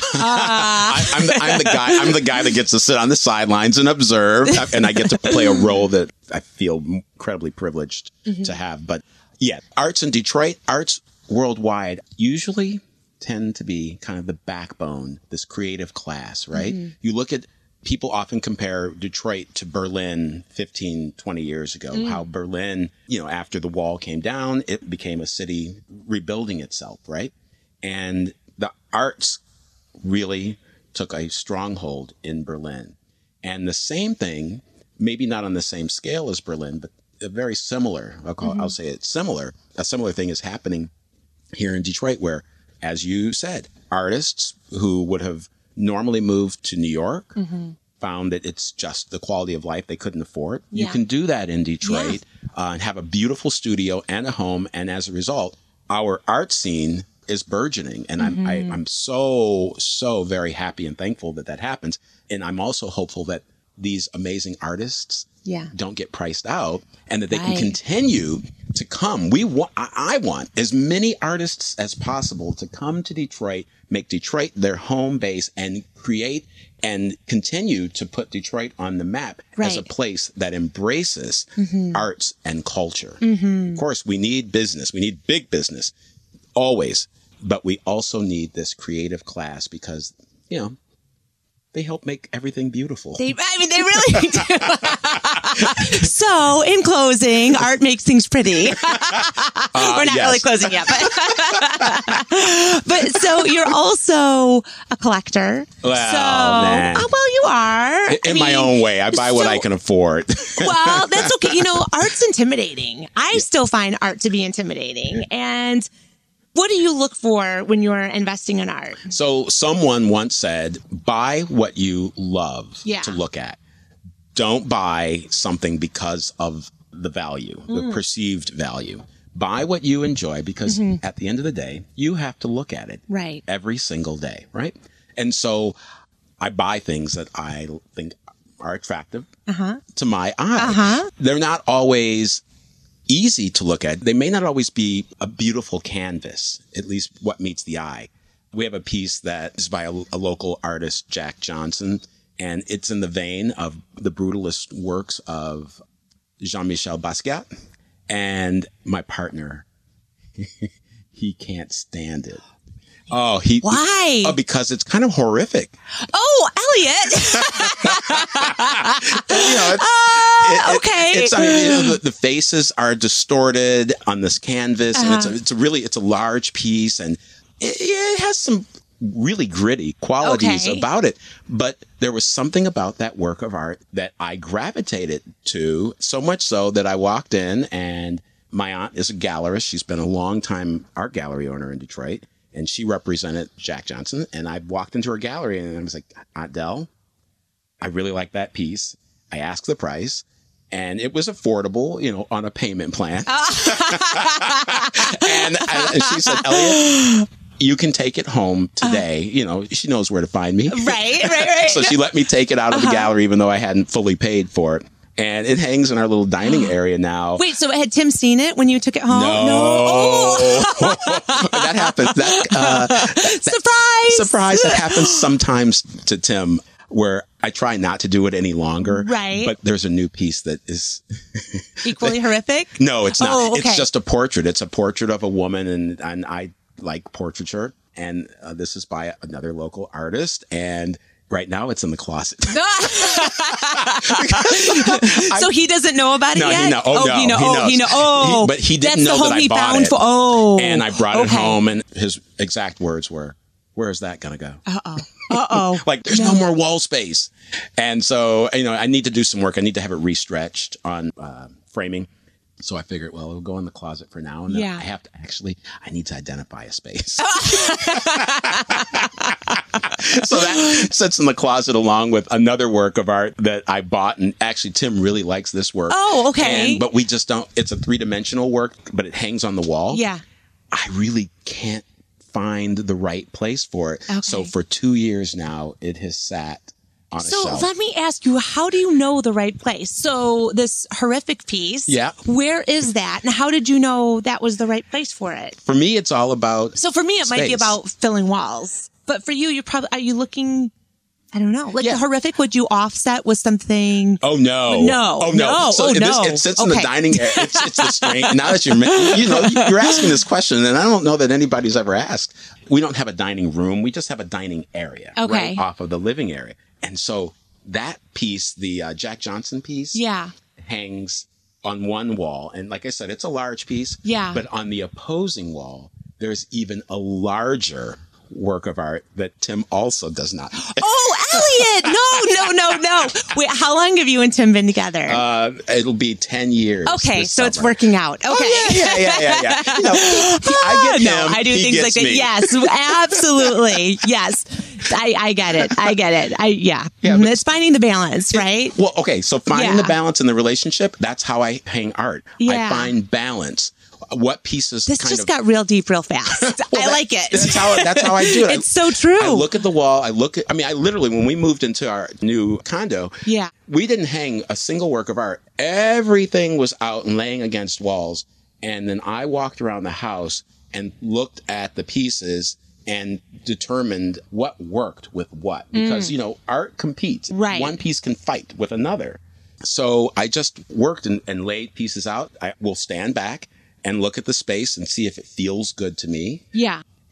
I, I'm, the, I'm the guy. I'm the guy that gets to sit on the sidelines and observe, and I get to play a role that I feel incredibly privileged mm-hmm. to have. But yeah, arts in Detroit, arts worldwide, usually tend to be kind of the backbone, this creative class, right? Mm-hmm. You look at, people often compare Detroit to Berlin fifteen, twenty years ago, mm. how Berlin, you know, after the wall came down, it became a city rebuilding itself, right? And the arts really took a stronghold in Berlin. And the same thing, maybe not on the same scale as Berlin, but very similar, I'll, call, mm-hmm. I'll say it's similar, a similar thing is happening here in Detroit where, as you said, artists who would have normally moved to New York mm-hmm. found that it's just the quality of life they couldn't afford. Yeah. You can do that in Detroit yeah. uh, and have a beautiful studio and a home. And as a result, our art scene is burgeoning. And mm-hmm. I'm, I, I'm so, so very happy and thankful that that happens. And I'm also hopeful that these amazing artists yeah. don't get priced out and that they right. can continue to come. We want, I want as many artists as possible to come to Detroit, make Detroit their home base, and create and continue to put Detroit on the map right. as a place that embraces mm-hmm. arts and culture. Mm-hmm. Of course, we need business. We need big business always, but we also need this creative class because, you know, they help make everything beautiful. They, I mean, they really do. So, in closing, art makes things pretty. Uh, We're not yes. really closing yet, but but so you're also a collector. Well, so, nah. oh, well, you are. In I my mean, own way. I buy what so- I can afford. Well, that's okay. You know, art's intimidating. I still find art to be intimidating. And what do you look for when you're investing in art? So someone once said, buy what you love Yeah. to look at. Don't buy something because of the value, Mm. the perceived value. Buy what you enjoy because Mm-hmm. at the end of the day, you have to look at it Right. every single day, right? And so I buy things that I think are attractive Uh-huh. to my eye. Uh-huh. They're not always easy to look at. They may not always be a beautiful canvas, at least what meets the eye. We have a piece that is by a, a local artist, Jack Johnson, and it's in the vein of the brutalist works of Jean-Michel Basquiat. And my partner, he can't stand it. Oh, he. Why? Oh, because it's kind of horrific. Oh, Elliot. You know, it's, Uh, it- it- okay. It's, I mean, you know, the, the faces are distorted on this canvas, and it's a, Uh-huh. it's a really it's a large piece, and it, it has some really gritty qualities Okay. about it. But there was something about that work of art that I gravitated to, so much so that I walked in, and my aunt is a gallerist. She's been a long time art gallery owner in Detroit, and she represented Jack Johnson. And I walked into her gallery, and I was like, Aunt Dell, I really like that piece. I asked the price, and it was affordable, you know, on a payment plan. and, I, and she said, Elliot, you can take it home today. You know, she knows where to find me. Right, right, right. So she let me take it out of the Uh-huh. gallery, even though I hadn't fully paid for it. And it hangs in our little dining area now. Wait, so had Tim seen it when you took it home? No. Oh. that happens. That, uh, that, Surprise! surprise. That happens sometimes to Tim, where I try not to do it any longer. Right. But there's a new piece that is Equally horrific? no, it's not. Oh, okay. It's just a portrait. It's a portrait of a woman, and and I like portraiture. And uh, this is by another local artist, and right now it's in the closet. So he doesn't know about it No, yet? he know. Oh, no, he know. he oh, knows. he know. Oh, He- but he didn't that's know the home that I he bought found it. For, oh, And I brought it okay. home, and his exact words were, "Where is that gonna go?" Uh oh. Uh oh. Like, there's no. more wall space. And so, you know, I need to do some work. I need to have it restretched on uh, framing. So I figured, well, it'll go in the closet for now. And then Yeah. I have to actually, I need to identify a space. So that sits in the closet along with another work of art that I bought. And actually, Tim really likes this work. Oh, okay. And, but we just don't, it's a three dimensional work, but it hangs on the wall. Yeah. I really can't find the right place for it. Okay. So for two years now, it has sat on a So shelf. let me ask you, how do you know the right place? So this horrific piece, Yeah. where is that? And how did you know that was the right place for it? For me, it's all about So for me, it might be space. about filling walls. But for you, you're probably, are you looking, I don't know, like Yeah. the horrific, would you offset with something? Oh no! No. Oh no! No. So Oh, it, no. This, it sits in the Okay. dining area. It's, it's the strange. Now that you're, you know, you're asking this question, and I don't know that anybody's ever asked. We don't have a dining room. We just have a dining area, Okay. right off of the living area. And so that piece, the uh, Jack Johnson piece, Yeah. hangs on one wall, and like I said, it's a large piece. Yeah. But on the opposing wall, there's even a larger work of art that Tim also does not. Oh, Elliot! No, no, no, no. Wait, how long have you and Tim been together? Uh, it'll be ten years. okay, this so it's summer. working out. Okay. Oh, yeah, yeah, yeah, yeah, yeah. You know, he- he- I get him. No, I do he things like gets that. me. Yes, absolutely. Yes. I, I get it. I get it. I yeah. Yeah, Mhm. but- It's finding the balance, right? Well, okay. So finding Yeah. the balance in the relationship, that's how I hang art. Yeah. I find balance. What pieces This kind just of got real deep real fast. Well, I that- like it. That's how that's how I do it. It's so true. I look at the wall. I look at. I mean, I literally when we moved into our new condo, Yeah. we didn't hang a single work of art. Everything was out and laying against walls. And then I walked around the house and looked at the pieces and determined what worked with what. Because, you know, art competes. Right. One piece can fight with another. So I just worked and, and laid pieces out. I will stand back and look at the space and see if it feels good to me. Yeah.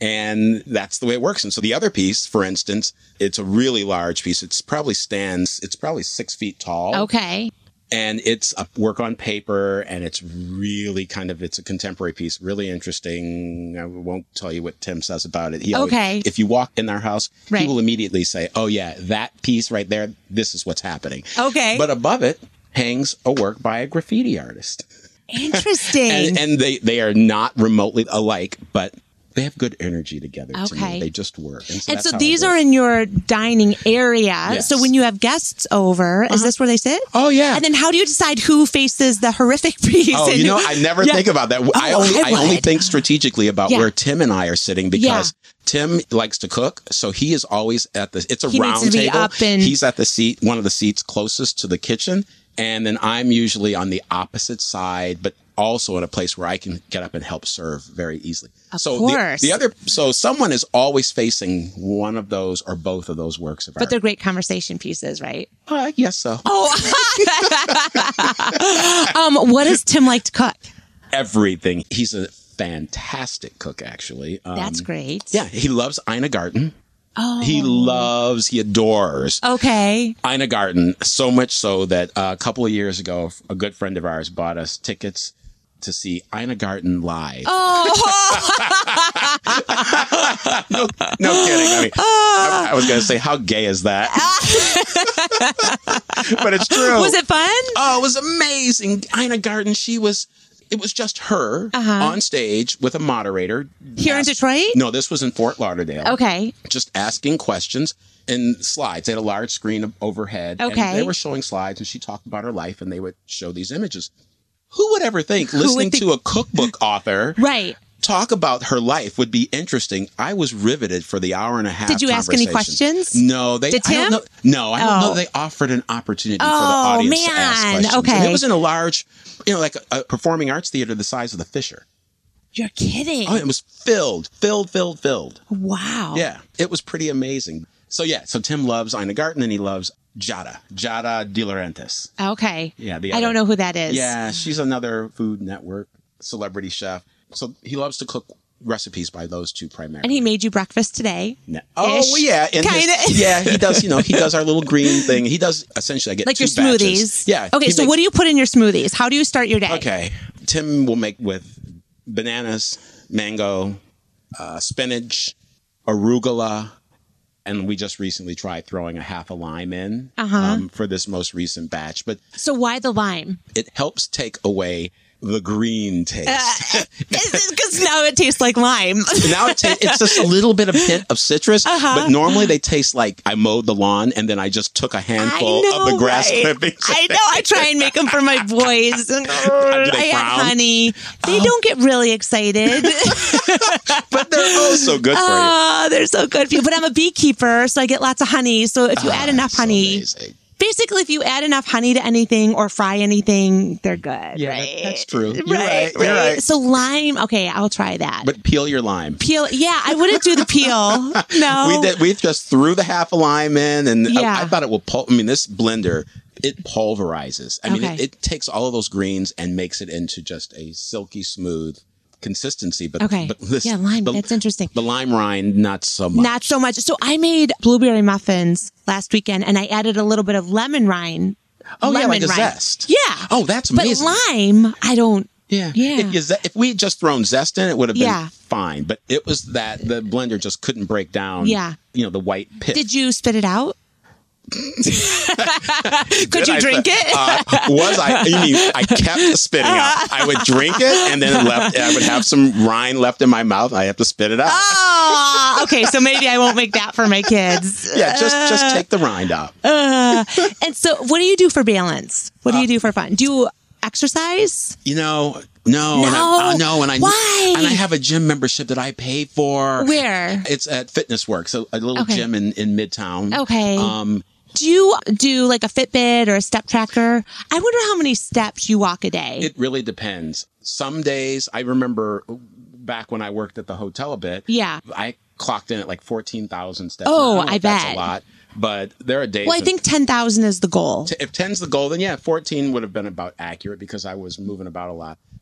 And that's the way it works. And so the other piece, for instance, it's a really large piece. It's probably stands, it's probably six feet tall. Okay. And it's a work on paper, and it's really kind of, it's a contemporary piece, really interesting. I won't tell you what Tim says about it. He always, okay. If you walk in our house, right. he will immediately say, oh yeah, that piece right there, this is what's happening. Okay. But above it hangs a work by a graffiti artist. Interesting. and and they, they are not remotely alike, but they have good energy together. Okay. To me. They just work. And so, and so these are in your dining area. Yes. So when you have guests over, uh-huh. is this where they sit? Oh, yeah. And then how do you decide who faces the horrific piece? Oh, you know, I never yeah. think about that. Oh, I, only, I, I only think strategically about yeah. where Tim and I are sitting because yeah. Tim likes to cook. So he is always at the, it's a he round needs to be table. Up and... He's at the seat, one of the seats closest to the kitchen. And then I'm usually on the opposite side, but also in a place where I can get up and help serve very easily. Of so course. The, the other, so someone is always facing one of those or both of those works of but art. But they're great conversation pieces, right? Uh, I guess so. Oh, um, what does Tim like to cook? Everything. He's a fantastic cook, actually. Um, That's great. Yeah, he loves Ina Garten. Oh. He loves, he adores okay. Ina Garten, so much so that uh, a couple of years ago, a good friend of ours bought us tickets to see Ina Garten live. Oh. no, no kidding. I mean, I, I was going to say, how gay is that? But it's true. Was it fun? Oh, it was amazing. Ina Garten, she was... It was just her uh-huh. on stage with a moderator. Here asked, in Detroit? No, this was in Fort Lauderdale. Okay. Just asking questions and slides. They had a large screen overhead. Okay. And they were showing slides, and she talked about her life, and they would show these images. Who would ever think Who listening think- to a cookbook author right. talk about her life would be interesting? I was riveted for the hour and a half. Did you ask any questions? No, they Did Tim? I don't know. No, I don't oh. know. They offered an opportunity oh, for the audience man. to ask questions. Okay. And it was in a large, you know, like a, a performing arts theater the size of the Fisher. You're kidding. Oh, it was filled, filled, filled, filled. Wow. Yeah, it was pretty amazing. So yeah, so Tim loves Ina Garten, and he loves Giada, Giada De Laurentiis. Okay. Yeah, the I other, don't know who that is. Yeah, she's another Food Network celebrity chef. So he loves to cook recipes by those two primarily. And he made you breakfast today. No. Oh, well, yeah. And Kinda. His, yeah, he does, you know, he does our little green thing. He does, essentially, I get like two your smoothies. batches. Yeah. Okay, so makes, what do you put in your smoothies? How do you start your day? Okay. Tim will make with bananas, mango, uh, spinach, arugula, and we just recently tried throwing a half a lime in uh-huh. um, for this most recent batch. But so why the lime? It helps take away the green taste. Uh, because now it tastes like lime. Now it ta- it's just a little bit of hint of citrus, uh-huh. but normally they taste like I mowed the lawn and then I just took a handful know, of the grass right? clippings. I know. I try and make them for my boys. And, uh, I add honey. They oh. don't get really excited. But they're oh so good for you. Oh, they're so good for you. But I'm a beekeeper, so I get lots of honey. So if you oh, add enough honey... Amazing. Basically, if you add enough honey to anything or fry anything, they're good. Yeah, right? That's true. You're right, right. You're right. right. So lime, okay, I'll try that. But peel your lime. Peel, yeah, I wouldn't do the peel. No, we did. We just threw the half a lime in, and yeah. I, I thought it would. Pul- I mean, this blender it pulverizes. I mean, okay. it, it takes all of those greens and makes it into just a silky smooth consistency. But okay, but this, yeah, lime. The, that's interesting. The lime rind, not so much. Not so much. So I made blueberry muffins last weekend, and I added a little bit of lemon rind. Oh lemon yeah, like a rind. zest. Yeah. Oh, that's amazing. But lime, I don't. Yeah. Yeah. If, you, if we had just thrown zest in, it would have been yeah. fine. But it was that the blender just couldn't break down. Yeah. You know, the white pit. Did you spit it out? Could you drink it? Uh, was I? You mean I kept spitting out? I would drink it, and then left. I would have some rind left in my mouth. I have to spit it out. Oh, okay. So maybe I won't make that for my kids. Yeah, just just take the rind out. Uh, and so, what do you do for balance? What do you do for fun? Do you exercise? You know, no, no, and I, uh, no, and I Why? and I have a gym membership that I pay for. Where? It's at Fitness Works, a, a little okay. gym in in Midtown. Okay. Um. Do you do like a Fitbit or a step tracker? I wonder how many steps you walk a day. It really depends. Some days, I remember back when I worked at the hotel a bit. Yeah. I clocked in at like fourteen thousand steps. Oh, I, I bet. That's a lot. But there are days. Well, I think ten thousand is the goal. T- if ten's the goal, then yeah, fourteen would have been about accurate because I was moving about a lot.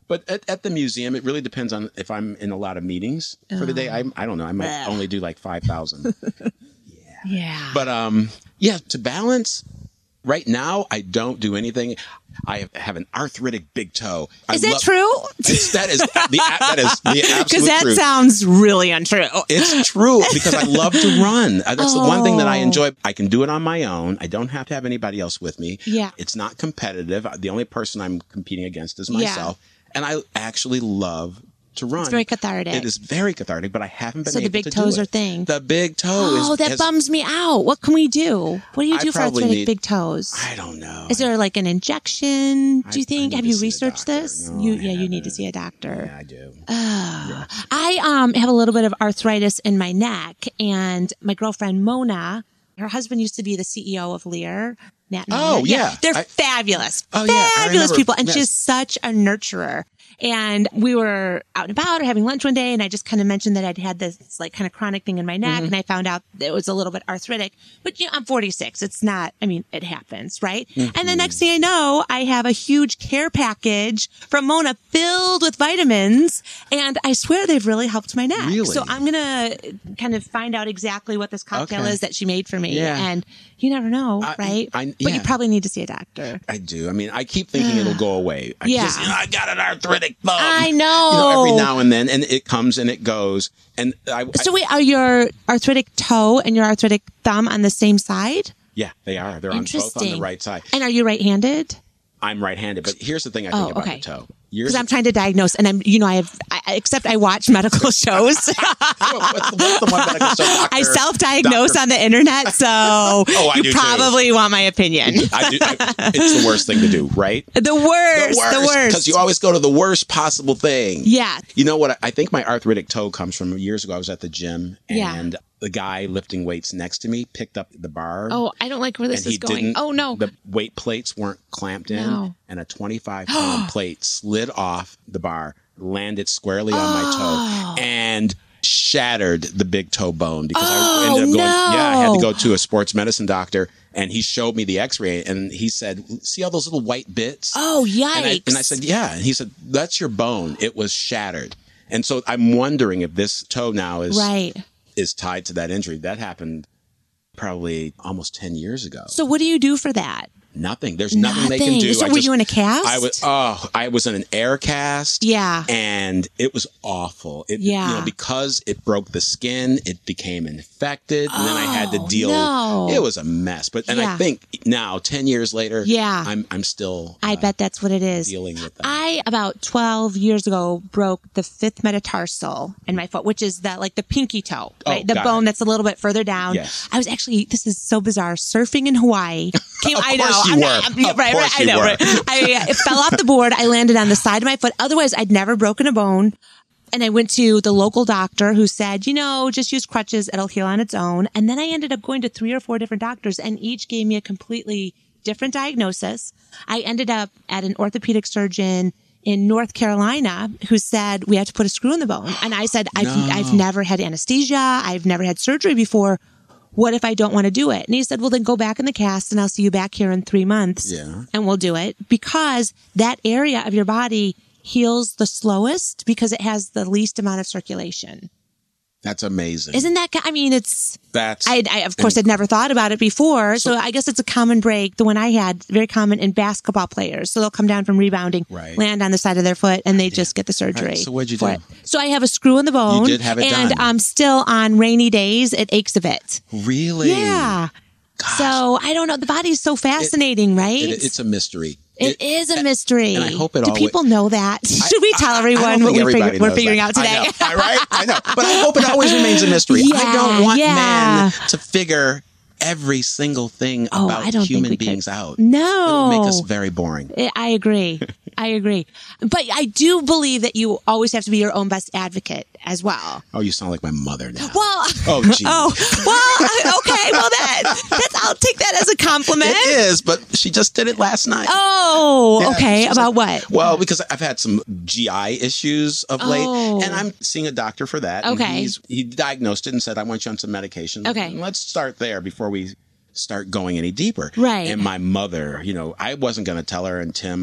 But at, at the museum, it really depends on if I'm in a lot of meetings oh. for the day. I, I don't know. I might Ugh. only do like five thousand. yeah. Yeah. But um, yeah, to balance, right now, I don't do anything. I have an arthritic big toe. I is that love, true? That is the, that is the absolute Because that truth. sounds really untrue. It's true because I love to run. That's oh. the one thing that I enjoy. I can do it on my own. I don't have to have anybody else with me. Yeah. It's not competitive. The only person I'm competing against is myself. Yeah. And I actually love to run. It's very cathartic. It is very cathartic, but I haven't been so able the big to toes do are it. thing. The big toe oh, is... Oh, that has, bums me out. What can we do? What do you do I for arthritic need, big toes? I don't know. Is there like an injection? Do you I, think? I Have you researched this? No, you, I yeah, you haven't. need to see a doctor. Yeah, I do. Oh. Yeah. I um have a little bit of arthritis in my neck, and my girlfriend Mona, her husband used to be the C E O of Lear. Nat and Oh, Mona. yeah. They're I, fabulous. Oh, yeah. Fabulous people. And yes. she's such a nurturer. And we were out and about or having lunch one day, and I just kind of mentioned that I'd had this like kind of chronic thing in my neck, mm-hmm. and I found out it was a little bit arthritic. But you know, I'm forty-six. It's not, I mean, it happens, right? Mm-hmm. And the next thing I know, I have a huge care package from Mona filled with vitamins, and I swear they've really helped my neck. Really? So I'm going to kind of find out exactly what this cocktail okay. is that she made for me. Yeah. And you never know, I, right? I, yeah. But you probably need to see a doctor. I do. I mean, I keep thinking it'll go away. I yeah. just, you know, I got an arthritic thumb. I know. You know, every now and then, and it comes and it goes. And I, So I, wait, are your arthritic toe and your arthritic thumb on the same side? Yeah, they are. They're on both on the right side. And are you right-handed? I'm right-handed, but here's the thing I think oh, about okay. the toe. Because I'm trying to diagnose, and I'm, you know, I have, I, except I watch medical shows. what's, the, what's the one medical show? Doctor, I self-diagnose doctor. on the internet, so oh, I you do probably too. want my opinion. I do, I, it's the worst thing to do, right? The worst, the worst. Because you always go to the worst possible thing. Yeah. You know what? I think my arthritic toe comes from years ago. I was at the gym, and yeah. the guy lifting weights next to me picked up the bar. Oh, I don't like where this is going. Oh, no. The weight plates weren't clamped in, no. and a twenty-five pound plate slid off the bar, landed squarely on my toe, and shattered the big toe bone because oh, I ended up going, no. yeah, I had to go to a sports medicine doctor. And he showed me the x-ray and he said, see all those little white bits? Oh, yikes. And I, and I said, yeah. And he said, that's your bone. It was shattered. And so I'm wondering if this toe now is right. is tied to that injury. That happened probably almost ten years ago. So what do you do for that? Nothing. There's nothing, nothing they can do. So I were just, you in a cast? I was. Oh, I was in an air cast. Yeah. And it was awful. It, yeah. You know, because it broke the skin, it became infected, and oh, then I had to deal. No. It was a mess. But and yeah. I think now, ten years later, yeah, I'm I'm still. I uh, bet that's what it is. Dealing with that. I about twelve years ago broke the fifth metatarsal in my foot, which is the like the pinky toe, right? Oh, the bone it. that's a little bit further down. Yes. I was actually. This is so bizarre. Surfing in Hawaii. Came, of I know. course you I'm were. not, I'm, of right, course right, I you know. were. Right. I it fell off the board. I landed on the side of my foot. Otherwise, I'd never broken a bone. And I went to the local doctor who said, you know, just use crutches. It'll heal on its own. And then I ended up going to three or four different doctors, and each gave me a completely different diagnosis. I ended up at an orthopedic surgeon in North Carolina who said we had to put a screw in the bone. And I said, I've, no. I've never had anesthesia. I've never had surgery before. What if I don't want to do it? And he said, well, then go back in the cast and I'll see you back here in three months yeah. and we'll do it, because that area of your body heals the slowest because it has the least amount of circulation. That's amazing. Isn't that, I mean, it's, That's, I, I of course, I'd never thought about it before. So, so I guess it's a common break. The one I had, very common in basketball players. So they'll come down from rebounding, right. land on the side of their foot, and they yeah. just get the surgery. Right. So what'd you do? It. So I have a screw in the bone. You did have it and done. I'm still on rainy days. It aches a bit. Really? Yeah. Gosh. So I don't know. The body's so fascinating, it, right? It, it's a mystery. It, it is a mystery. And I hope it Do always, people know that? Should we tell I, everyone I what we're, figure, we're figuring that. out today? I know, right? I know. But I hope it always remains a mystery. Yeah, I don't want yeah. men to figure every single thing oh, about I don't human think we beings could. out. No. It would make us very boring. I agree. I agree. But I do believe that you always have to be your own best advocate as well. Oh, you sound like my mother now. Well, oh, geez. Oh, well, okay. Well, that, that's, I'll take that as a compliment. It is, but she just did it last night. Oh, yeah, okay. About like, what? Well, because I've had some G I issues of late, oh. and I'm seeing a doctor for that. Okay. And he's, he diagnosed it and said, I want you on some medication. Okay. And let's start there before we start going any deeper. Right. And my mother, you know, I wasn't going to tell her, and Tim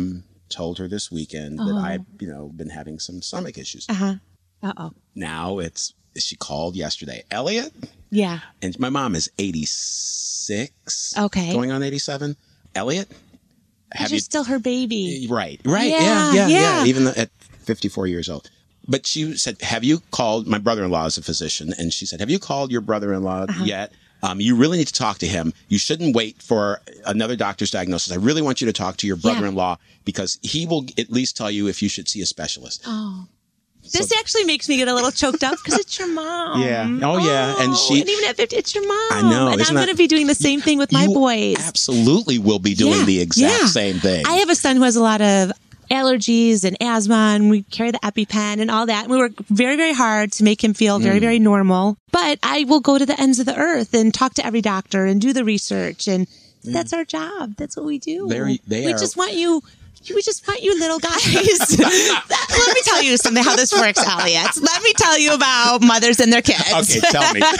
told her this weekend oh. that I've, you know, been having some stomach issues. Uh-huh. Uh-oh. Now it's, she called yesterday. Elliot? Yeah. And my mom is eighty-six. Okay. Going on eighty-seven. Elliot? Have you're you still her baby. Right. Right. Yeah, yeah, yeah, yeah. yeah. Even at fifty-four years old. But she said, have you called, my brother-in-law is a physician, and she said, have you called your brother-in-law uh-huh. yet? Um, you really need to talk to him. You shouldn't wait for another doctor's diagnosis. I really want you to talk to your brother-in-law yeah. because he will at least tell you if you should see a specialist. Oh. This so, actually makes me get a little choked up because it's your mom. Yeah. Oh, yeah. Oh, and she. And even at fifty, it's your mom. I know. And I'm going to be doing the same thing with my you boys. Absolutely will be doing yeah, the exact yeah. same thing. I have a son who has a lot of allergies and asthma, and we carry the EpiPen and all that. And we work very, very hard to make him feel very, mm. very normal. But I will go to the ends of the earth and talk to every doctor and do the research. And mm. that's our job. That's what we do. They're, they we are. just want you... We just want you little guys. Let me tell you something how this works, Elliot. Let me tell you about mothers and their kids. Okay, tell me.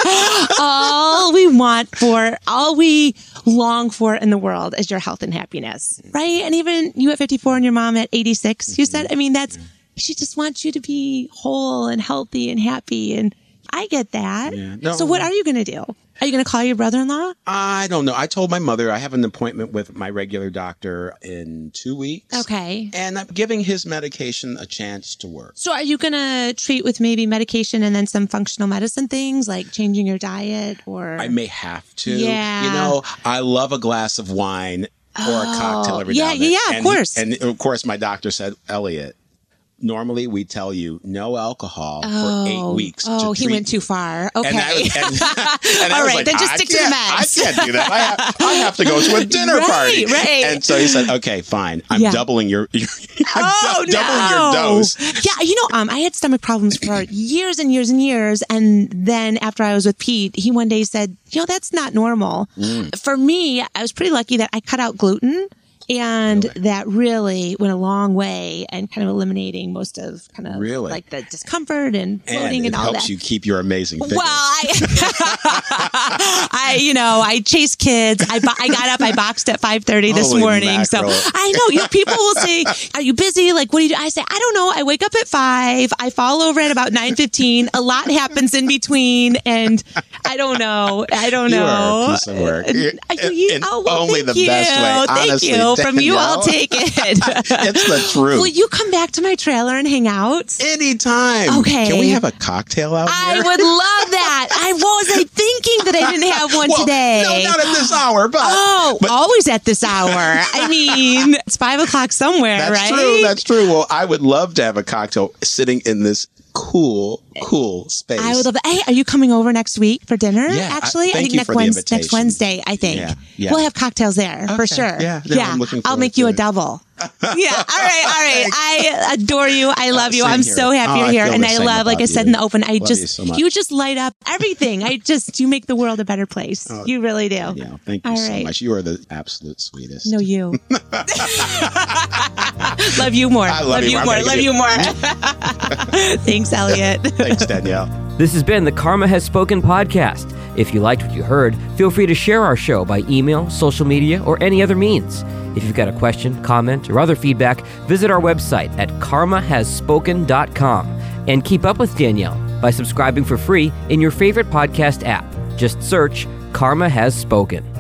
All we want for, all we long for in the world is your health and happiness, right? And even you at fifty-four and your mom at eighty-six, you said, I mean, that's, she just wants you to be whole and healthy and happy. And I get that. Yeah, no. So what are you going to do? Are you going to call your brother-in-law? I don't know. I told my mother I have an appointment with my regular doctor in two weeks. Okay. And I'm giving his medication a chance to work. So are you going to treat with maybe medication and then some functional medicine things like changing your diet or? I may have to. Yeah. You know, I love a glass of wine or oh, a cocktail every yeah, now and then. Yeah, yeah, of and course. He, and of course, my doctor said, Elliot, normally we tell you no alcohol oh, for eight weeks. Oh, to he treat. went too far. Okay. And I was, and, and I All was right, like, then just I stick to the can't- meds. I can't do that. I have, I have to go to a dinner right, party. Right. And so he said, okay, fine. I'm Yeah. doubling your, your I'm oh, du- doubling no. your dose. Yeah, you know, um, I had stomach problems for years and years and years. And then after I was with Pete, he one day said, you know, that's not normal. Mm. For me, I was pretty lucky that I cut out gluten. And really? That really went a long way and kind of eliminating most of kind of really? like the discomfort and bloating and, and all that. It helps you keep your amazing figure. Well, I, I, you know, I chase kids. I, I got up, I boxed at five thirty this Holy morning. mackerel. So I know, you know, people will say, are you busy? Like, what do you do? I say, I don't know. I wake up at five. I fall over at about nine fifteen. A lot happens in between. And I don't know. I don't you know. Are a piece of work. You, you, in oh, well, only the you. best way. Thank Honestly, you. From you, Danielle. I'll take it. It's the truth. Will you come back to my trailer and hang out? Anytime. Okay. Can we have a cocktail out I here? would love that. I was I thinking that I didn't have one well, today. No, not at this hour, but. Oh, but, always at this hour. I mean, it's five o'clock somewhere, that's right? That's true. That's true. Well, I would love to have a cocktail sitting in this cool, cool space. I would love that. Hey, are you coming over next week for dinner? Yeah, actually, I, thank I think you next for the Wednesday, invitation. next Wednesday, I think. Yeah, yeah. We'll have cocktails there okay. for sure. Yeah, yeah. I'm looking I'll make to you a it. double. Yeah. All right. All right. I adore you. I love you. Same I'm here. so happy Oh, you're I here. feel And the I same love, like I about said you. in the open, I Love just, you so much. you just light up everything. I just, you make the world a better place. Oh, you really do. Yeah. Thank you All so right. much. You are the absolute sweetest. No, you. Love you more. I love, love you, you I'm more. gonna Love get- you more. Thanks, Elliot. Thanks, Danielle. This has been the Karma Has Spoken podcast. If you liked what you heard, feel free to share our show by email, social media, or any other means. If you've got a question, comment, or other feedback, visit our website at karma has spoken dot com and keep up with Danielle by subscribing for free in your favorite podcast app. Just search Karma Has Spoken.